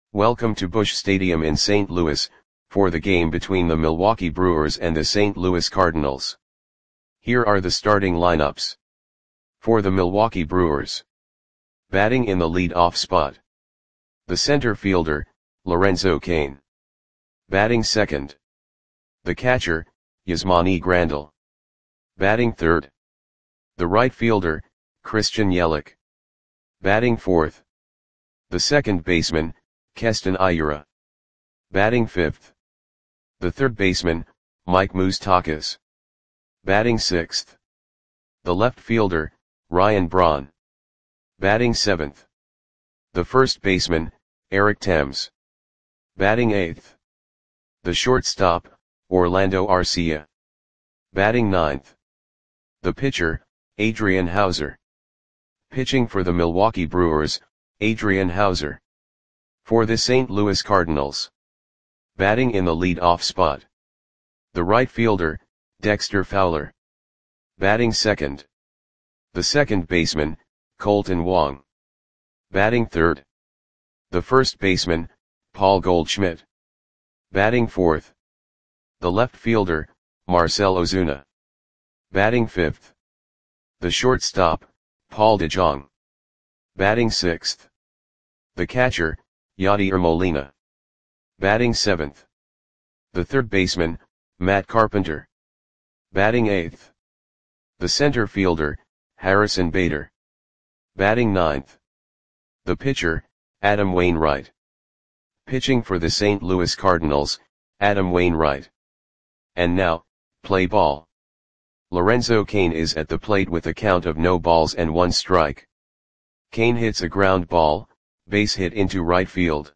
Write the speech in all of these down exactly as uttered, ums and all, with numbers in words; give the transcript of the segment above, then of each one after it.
Welcome to Busch Stadium in Saint Louis, for the game between the Milwaukee Brewers and the Saint Louis Cardinals. Here are the starting lineups. For the Milwaukee Brewers. Batting in the lead-off spot. The center fielder, Lorenzo Cain. Batting second. The catcher, Yasmani Grandal. Batting third. The right fielder, Christian Yelich. Batting fourth. The second baseman, Keston Hiura. Batting fifth. The third baseman, Mike Moustakas. Batting sixth. The left fielder, Ryan Braun. Batting seventh. The first baseman, Eric Thames. Batting eighth. The shortstop, Orlando Arcia. Batting ninth. The pitcher, Adrian Houser. Pitching for the Milwaukee Brewers, Adrian Houser. For the Saint Louis Cardinals. Batting in the lead-off spot. The right fielder, Dexter Fowler. Batting second. The second baseman, Kolten Wong. Batting third. The first baseman, Paul Goldschmidt. Batting fourth. The left fielder, Marcell Ozuna. Batting fifth. The shortstop, Paul DeJong. Batting sixth. The catcher, Yadier Molina. Batting seventh. The third baseman, Matt Carpenter. Batting eighth. The center fielder, Harrison Bader. Batting ninth. The pitcher, Adam Wainwright. Pitching for the Saint Louis Cardinals, Adam Wainwright. And now, play ball. Lorenzo Cain is at the plate with a count of no balls and one strike. Cain hits a ground ball, base hit into right field.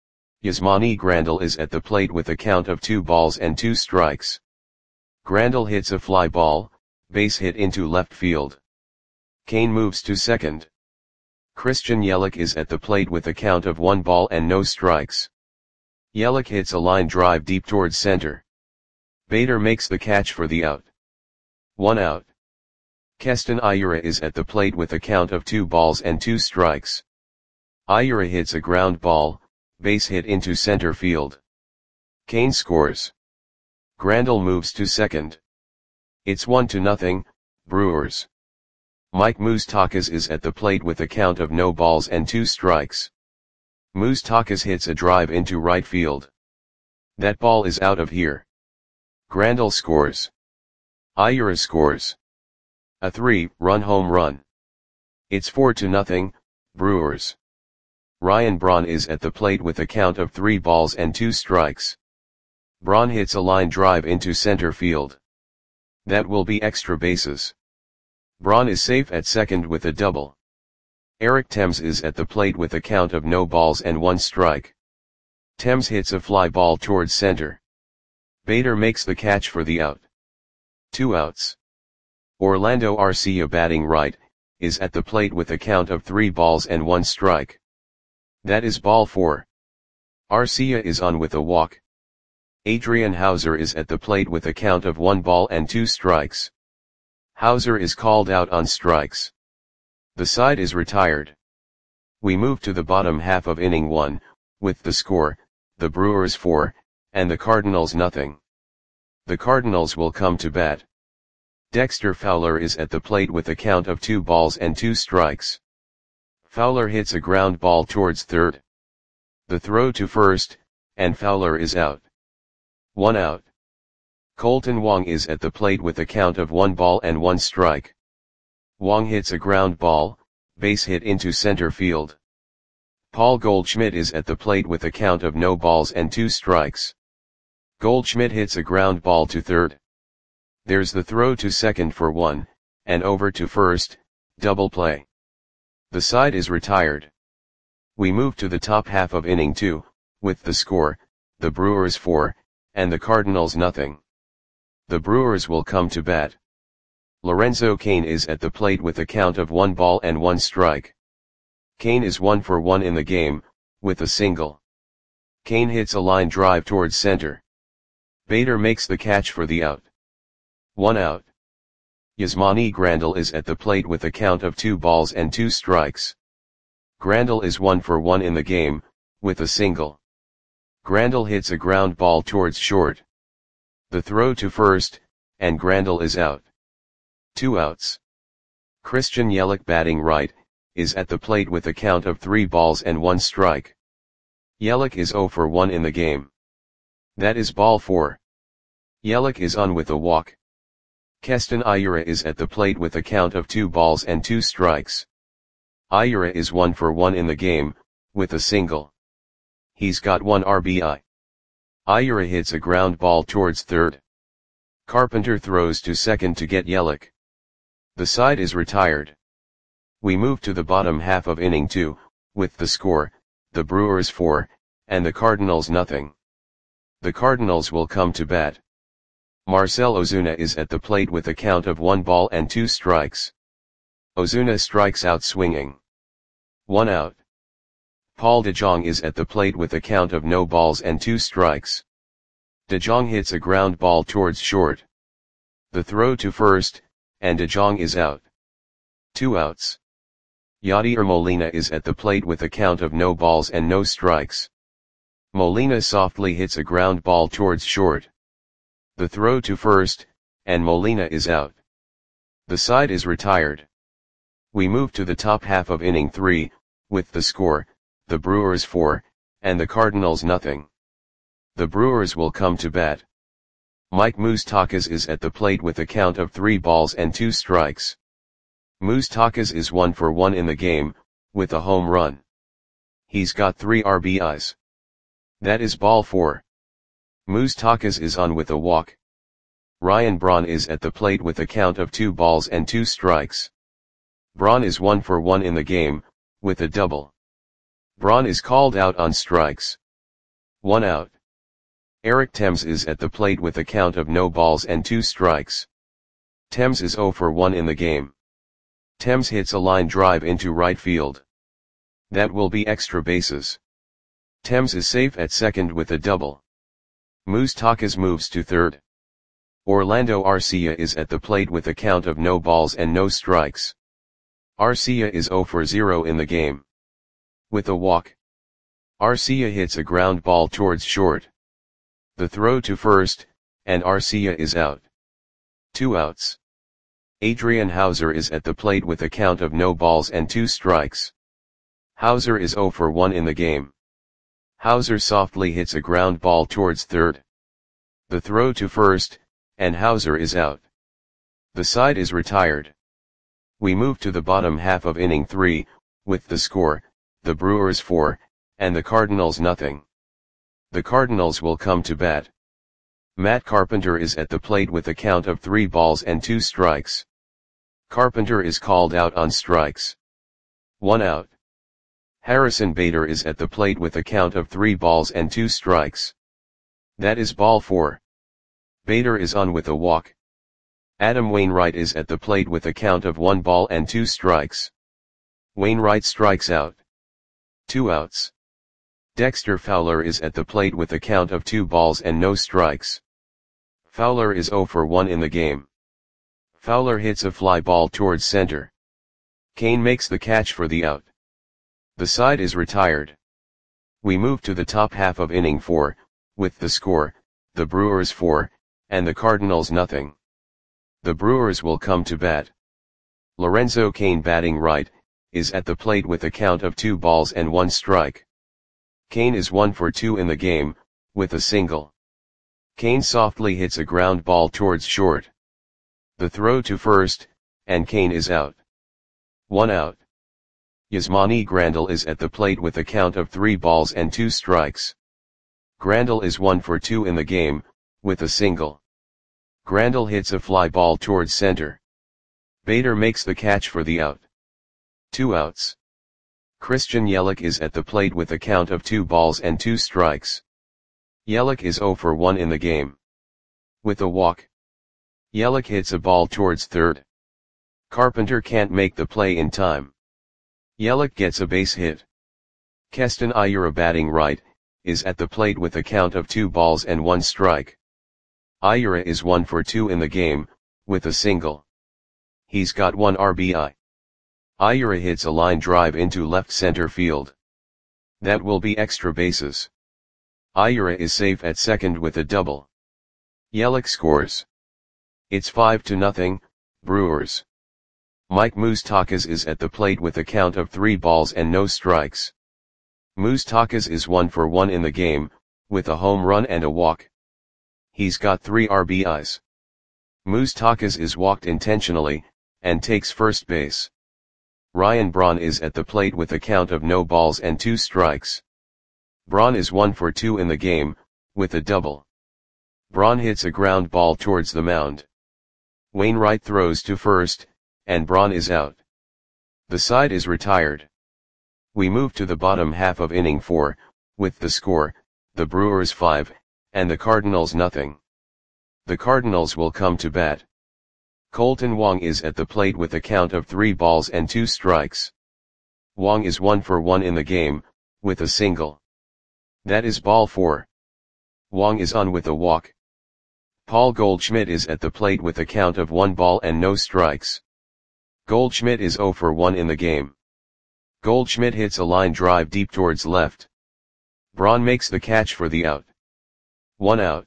Yasmani Grandal is at the plate with a count of two balls and two strikes. Grandal hits a fly ball, base hit into left field. Cain moves to second. Christian Yelich is at the plate with a count of one ball and no strikes. Yelich hits a line drive deep towards center. Bader makes the catch for the out. One out. Keston Hiura is at the plate with a count of two balls and two strikes. Hiura hits a ground ball, base hit into center field. Cain scores. Grandal moves to second. It's one to nothing, Brewers. Mike Moustakas is at the plate with a count of no balls and two strikes. Moustakas hits a drive into right field. That ball is out of here. Grandal scores. Hiura scores. A three-run home run. It's four to nothing, Brewers. Ryan Braun is at the plate with a count of three balls and two strikes. Braun hits a line drive into center field. That will be extra bases. Braun is safe at second with a double. Eric Thames is at the plate with a count of no balls and one strike. Thames hits a fly ball towards center. Bader makes the catch for the out. Two outs. Orlando Arcia, batting right, is at the plate with a count of three balls and one strike. That is ball four. Arcia is on with a walk. Adrian Houser is at the plate with a count of one ball and two strikes. Houser is called out on strikes. The side is retired. We move to the bottom half of inning one, with the score, the Brewers four, and the Cardinals nothing. The Cardinals will come to bat. Dexter Fowler is at the plate with a count of two balls and two strikes. Fowler hits a ground ball towards third. The throw to first, and Fowler is out. One out. Kolten Wong is at the plate with a count of one ball and one strike. Wong hits a ground ball, base hit into center field. Paul Goldschmidt is at the plate with a count of no balls and two strikes. Goldschmidt hits a ground ball to third. There's the throw to second for one, and over to first, double play. The side is retired. We move to the top half of inning two, with the score, the Brewers four, and the Cardinals nothing. The Brewers will come to bat. Lorenzo Cain is at the plate with a count of one ball and one strike. Cain is one for one in the game, with a single. Cain hits a line drive towards center. Bader makes the catch for the out. One out. Yasmani Grandal is at the plate with a count of two balls and two strikes. Grandal is one for one in the game, with a single. Grandal hits a ground ball towards short. The throw to first, and Grandal is out. Two outs. Christian Yelich, batting right, is at the plate with a count of three balls and one strike. Yelich is oh for one in the game. That is ball four. Yelich is on with a walk. Keston Hiura is at the plate with a count of two balls and two strikes. Hiura is one for one in the game, with a single. He's got one R B I. Hiura hits a ground ball towards third. Carpenter throws to second to get Yelich. The side is retired. We move to the bottom half of inning two, with the score, the Brewers four, and the Cardinals nothing. The Cardinals will come to bat. Marcell Ozuna is at the plate with a count of one ball and two strikes. Ozuna strikes out swinging. One out. Paul DeJong is at the plate with a count of no balls and two strikes. DeJong hits a ground ball towards short. The throw to first, and DeJong is out. Two outs. Yadier Molina is at the plate with a count of no balls and no strikes. Molina softly hits a ground ball towards short. The throw to first, and Molina is out. The side is retired. We move to the top half of inning three, with the score, the Brewers four, and the Cardinals nothing. The Brewers will come to bat. Mike Moustakas is at the plate with a count of three balls and two strikes. Moustakas is one for one in the game, with a home run. He's got three R B Is. That is ball four. Moustakas is on with a walk. Ryan Braun is at the plate with a count of two balls and two strikes. Braun is one for one in the game, with a double. Braun is called out on strikes. One out. Eric Thames is at the plate with a count of no balls and two strikes. Thames is oh for one in the game. Thames hits a line drive into right field. That will be extra bases. Thames is safe at second with a double. Moustakas moves to third. Orlando Arcia is at the plate with a count of no balls and no strikes. Arcia is oh for zero in the game. With a walk. Arcia hits a ground ball towards short. The throw to first, and Arcia is out. Two outs. Adrian Houser is at the plate with a count of no balls and two strikes. Houser is oh for one in the game. Houser softly hits a ground ball towards third. The throw to first, and Houser is out. The side is retired. We move to the bottom half of inning three, with the score, the Brewers four, and the Cardinals nothing. The Cardinals will come to bat. Matt Carpenter is at the plate with a count of three balls and two strikes. Carpenter is called out on strikes. One out. Harrison Bader is at the plate with a count of three balls and two strikes. That is ball four. Bader is on with a walk. Adam Wainwright is at the plate with a count of one ball and two strikes. Wainwright strikes out. Two outs. Dexter Fowler is at the plate with a count of two balls and no strikes. Fowler is oh for one in the game. Fowler hits a fly ball towards center. Kane makes the catch for the out. The side is retired. We move to the top half of inning four, with the score, the Brewers four, and the Cardinals nothing. The Brewers will come to bat. Lorenzo Cain, batting right, is at the plate with a count of two balls and one strike. Cain is one for two in the game, with a single. Cain softly hits a ground ball towards short. The throw to first, and Cain is out. One out. Yasmani Grandal is at the plate with a count of three balls and two strikes. Grandal is one for two in the game, with a single. Grandal hits a fly ball towards center. Bader makes the catch for the out. Two outs. Christian Yelich is at the plate with a count of two balls and two strikes. Yelich is oh for one in the game. With a walk. Yelich hits a ball towards third. Carpenter can't make the play in time. Yelich gets a base hit. Keston Hiura, batting right, is at the plate with a count of two balls and one strike. Hiura is one for two in the game, with a single. He's got one R B I. Hiura hits a line drive into left center field. That will be extra bases. Ayura is safe at second with a double. Yelich scores. It's five to nothing, Brewers. Mike Moustakas is at the plate with a count of three balls and no strikes. Moustakas is one for one in the game, with a home run and a walk. He's got three R B Is. Moustakas is walked intentionally, and takes first base. Ryan Braun is at the plate with a count of no balls and two strikes. Braun is one for two in the game, with a double. Braun hits a ground ball towards the mound. Wainwright throws to first, and Braun is out. The side is retired. We move to the bottom half of inning four, with the score, the Brewers five, and the Cardinals nothing. The Cardinals will come to bat. Colton Wong is at the plate with a count of three balls and two strikes. Wong is one for one in the game, with a single. That is ball four. Wong is on with a walk. Paul Goldschmidt is at the plate with a count of one ball and no strikes. Goldschmidt is zero for one in the game. Goldschmidt hits a line drive deep towards left. Braun makes the catch for the out. One out.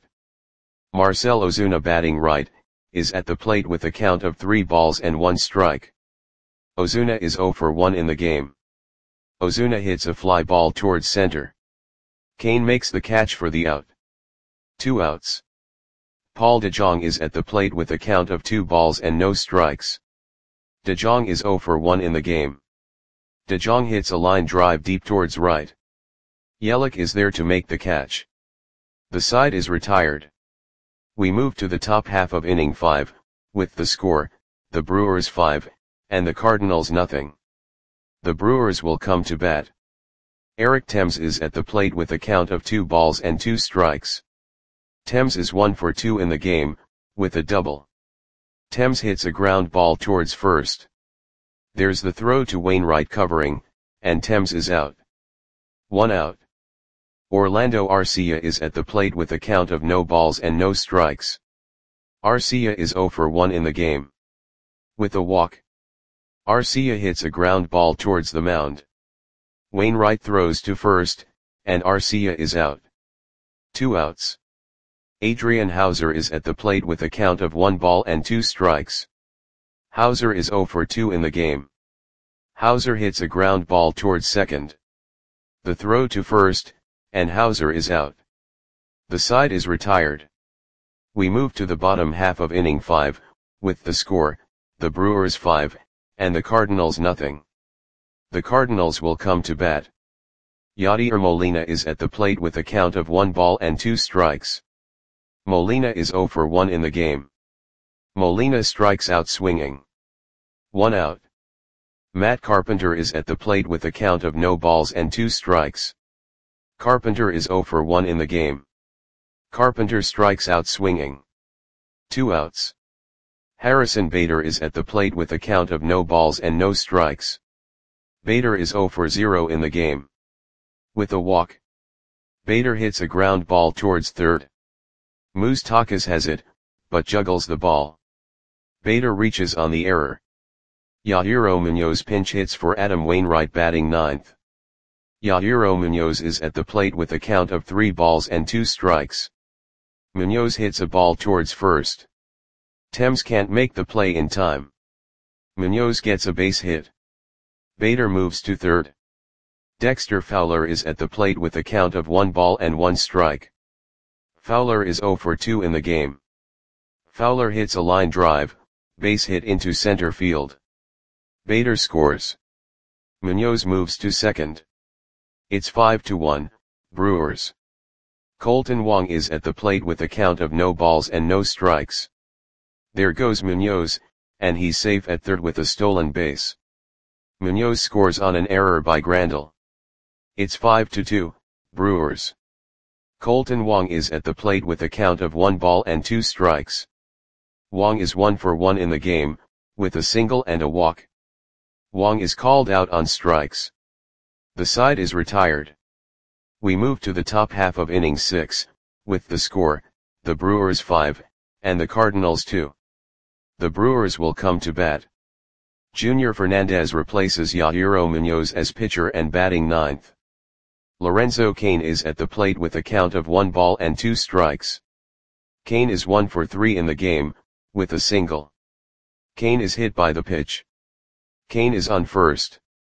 Marcell Ozuna, batting right, is at the plate with a count of three balls and one strike. Ozuna is zero for one in the game. Ozuna hits a fly ball towards center. Kane makes the catch for the out. Two outs. Paul DeJong is at the plate with a count of two balls and no strikes. DeJong is zero for one in the game. DeJong hits a line drive deep towards right. Yelich is there to make the catch. The side is retired. We move to the top half of inning five, with the score, the Brewers five, and the Cardinals nothing. The Brewers will come to bat. Eric Thames is at the plate with a count of two balls and two strikes. Thames is one for two in the game, with a double. Thames hits a ground ball towards first. There's the throw to Wainwright covering, and Thames is out. One out. Orlando Arcia is at the plate with a count of no balls and no strikes. Arcia is zero for one in the game. With a walk. Arcia hits a ground ball towards the mound. Wainwright throws to first, and Arcia is out. Two outs. Adrian Hauser is at the plate with a count of one ball and two strikes. Hauser is zero for two in the game. Hauser hits a ground ball towards second. The throw to first, and Hauser is out. The side is retired. We move to the bottom half of inning five, with the score, the Brewers five, and the Cardinals nothing. The Cardinals will come to bat. Yadier Molina is at the plate with a count of one ball and two strikes. Molina is zero for one in the game. Molina strikes out swinging. One out. Matt Carpenter is at the plate with a count of no balls and two strikes. Carpenter is zero for one in the game. Carpenter strikes out swinging. Two outs. Harrison Bader is at the plate with a count of no balls and no strikes. Bader is zero for zero in the game. With a walk. Bader hits a ground ball towards third. Moustakas has it, but juggles the ball. Bader reaches on the error. Yadier Munoz pinch hits for Adam Wainwright, batting ninth. Yadier Munoz is at the plate with a count of three balls and two strikes. Munoz hits a ball towards first. Thames can't make the play in time. Munoz gets a base hit. Bader moves to third. Dexter Fowler is at the plate with a count of one ball and one strike. Fowler is zero for two in the game. Fowler hits a line drive, base hit into center field. Bader scores. Munoz moves to second. It's five to one, Brewers. Colton Wong is at the plate with a count of no balls and no strikes. There goes Munoz, and he's safe at third with a stolen base. Munoz scores on an error by Grandal. It's five to two, Brewers. Colton Wong is at the plate with a count of one ball and two strikes. Wong is one for one in the game, with a single and a walk. Wong is called out on strikes. The side is retired. We move to the top half of inning six, with the score, the Brewers five, and the Cardinals two. The Brewers will come to bat. Junior Fernandez replaces Yadier Munoz as pitcher and batting ninth. Lorenzo Cain is at the plate with a count of one ball and two strikes. Cain is one for three in the game, with a single. Cain is hit by the pitch. Cain is on first.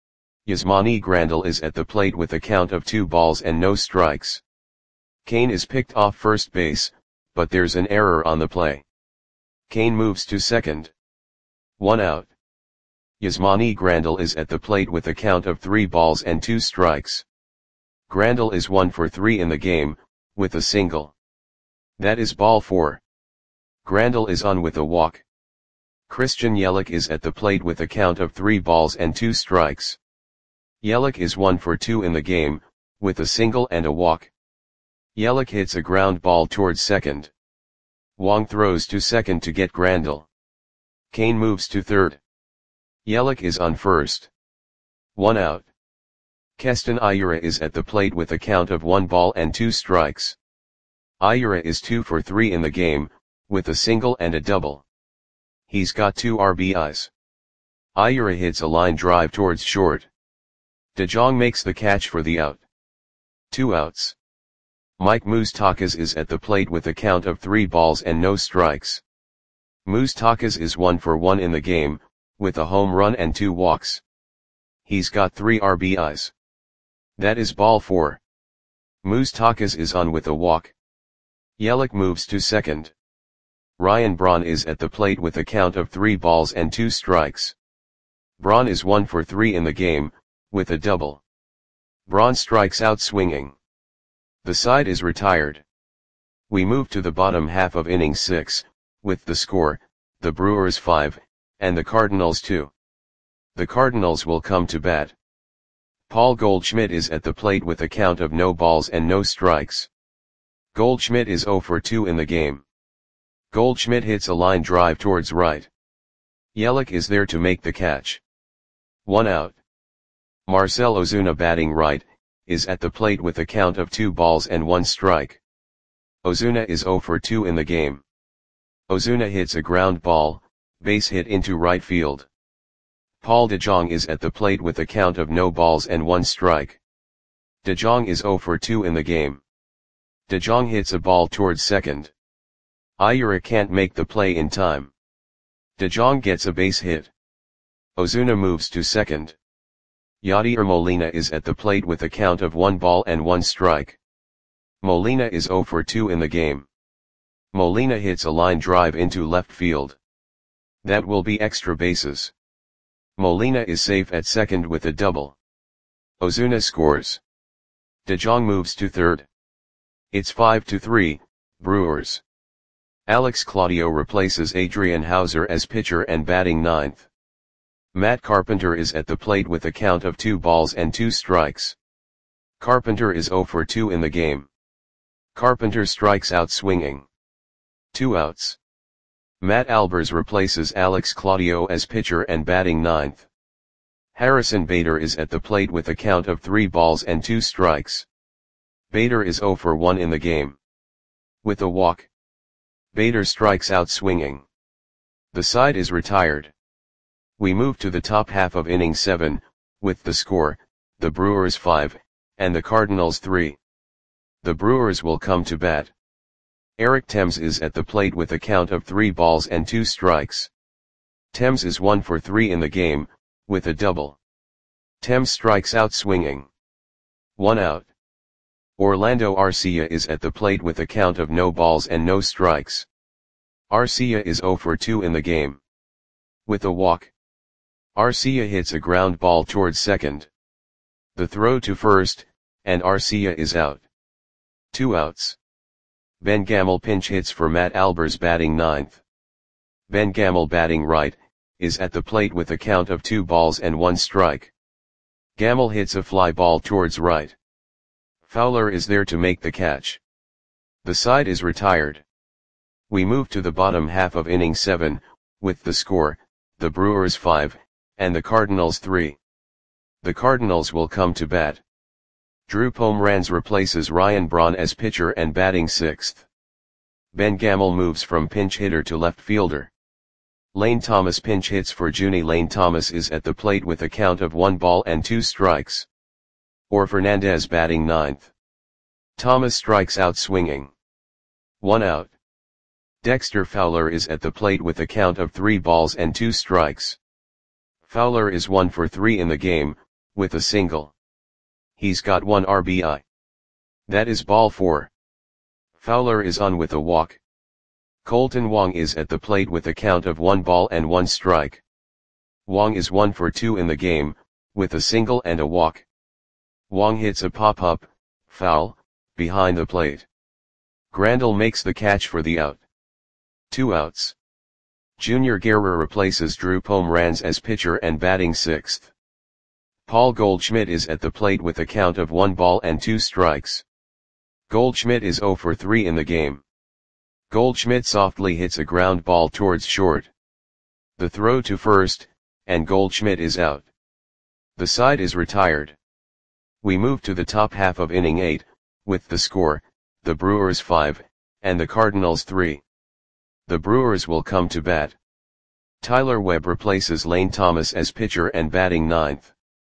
Yasmani Grandal is at the plate with a count of two balls and no strikes. Cain is picked off first base, but there's an error on the play. Cain moves to second. One out. Yasmani Grandal is at the plate with a count of three balls and two strikes. Grandal is one for three in the game, with a single. That is ball four. Grandal is on with a walk. Christian Yelich is at the plate with a count of three balls and two strikes. Yelich is one for two in the game, with a single and a walk. Yelich hits a ground ball towards second. Wong throws to second to get Grandal. Cain moves to third. Yelich is on first. One out. Keston Hiura is at the plate with a count of one ball and two strikes. Hiura is two for three in the game, with a single and a double. He's got two R B Is. Hiura hits a line drive towards short. DeJong makes the catch for the out. Two outs. Mike Moustakas is at the plate with a count of three balls and no strikes. Moustakas is one for one in the game, with a home run and two walks. He's got three R B Is. That is ball four. Moustakas is on with a walk. Yelich moves to second. Ryan Braun is at the plate with a count of three balls and two strikes. Braun is one for three in the game, with a double. Braun strikes out swinging. The side is retired. We move to the bottom half of inning six, with the score, the Brewers five, and the Cardinals two. The Cardinals will come to bat. Paul Goldschmidt is at the plate with a count of no balls and no strikes. Goldschmidt is zero for two in the game. Goldschmidt hits a line drive towards right. Yelich is there to make the catch. One out. Marcell Ozuna, batting right, is at the plate with a count of two balls and one strike. Ozuna is zero for two in the game. Ozuna hits a ground ball, base hit into right field. Paul DeJong is at the plate with a count of no balls and one strike. DeJong is zero for two in the game. DeJong hits a ball towards second. Hiura can't make the play in time. DeJong gets a base hit. Ozuna moves to second. Yadier Molina is at the plate with a count of one ball and one strike. Molina is zero for two in the game. Molina hits a line drive into left field. That will be extra bases. Molina is safe at second with a double. Ozuna scores. DeJong moves to third. It's five to three, Brewers. Alex Claudio replaces Adrian Hauser as pitcher and batting ninth. Matt Carpenter is at the plate with a count of two balls and two strikes. Carpenter is zero for two in the game. Carpenter strikes out swinging. Two outs. Matt Albers replaces Alex Claudio as pitcher and batting ninth. Harrison Bader is at the plate with a count of three balls and two strikes. Bader is zero for one in the game. With a walk. Bader strikes out swinging. The side is retired. We move to the top half of inning seven, with the score, the Brewers five, and the Cardinals three. The Brewers will come to bat. Eric Thames is at the plate with a count of three balls and two strikes. Thames is one for three in the game, with a double. Thames strikes out swinging. One out. Orlando Arcia is at the plate with a count of no balls and no strikes. Arcia is zero for two in the game. With a walk. Arcia hits a ground ball towards second. The throw to first, and Arcia is out. Two outs. Ben Gamel pinch hits for Matt Albers batting ninth. Ben Gamel, batting right, is at the plate with a count of two balls and one strike. Gamel hits a fly ball towards right. Fowler is there to make the catch. The side is retired. We move to the bottom half of inning seven, with the score, the Brewers five, and the Cardinals three. The Cardinals will come to bat. Drew Pomeranz replaces Ryan Braun as pitcher and batting sixth. Ben Gamel moves from pinch hitter to left fielder. Lane Thomas pinch hits for Junie. Lane Thomas is at the plate with a count of one ball and two strikes. or Fernandez batting ninth. Thomas strikes out swinging. One out. Dexter Fowler is at the plate with a count of three balls and two strikes. Fowler is one for three in the game, with a single. He's got one R B I. That is ball four. Fowler is on with a walk. Colton Wong is at the plate with a count of one ball and one strike. Wong is one for two in the game, with a single and a walk. Wong hits a pop-up, foul, behind the plate. Grandal makes the catch for the out. Two outs. Junior Guerra replaces Drew Pomeranz as pitcher and batting sixth. Paul Goldschmidt is at the plate with a count of one ball and two strikes. Goldschmidt is zero for three in the game. Goldschmidt softly hits a ground ball towards short. The throw to first, and Goldschmidt is out. The side is retired. We move to the top half of inning eight, with the score, the Brewers five, and the Cardinals three. The Brewers will come to bat. Tyler Webb replaces Lane Thomas as pitcher and batting ninth.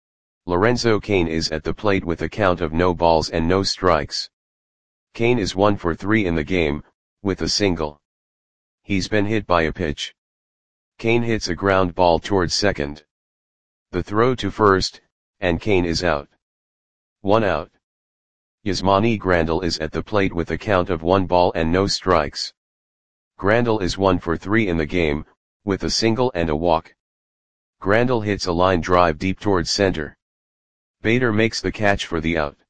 Lorenzo Cain is at the plate with a count of no balls and no strikes. Cain is one for three in the game, with a single. He's been hit by a pitch. Cain hits a ground ball towards second. The throw to first, and Cain is out. One out. Yasmani Grandal is at the plate with a count of one ball and no strikes. Grandal is one for three in the game, with a single and a walk. Grandal hits a line drive deep towards center. Bader makes the catch for the out.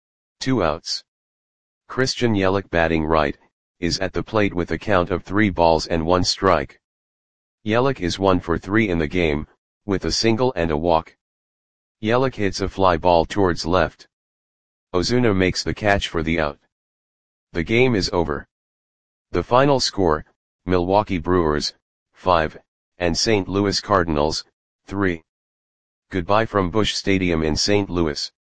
Two outs. Christian Yelich batting right, is at the plate with a count of three balls and one strike. Yelich is one for three in the game, with a single and a walk. Yelich hits a fly ball towards left. Ozuna makes the catch for the out. The game is over. The final score, Milwaukee Brewers, five, and Saint Louis Cardinals, three. Goodbye from Busch Stadium in Saint Louis.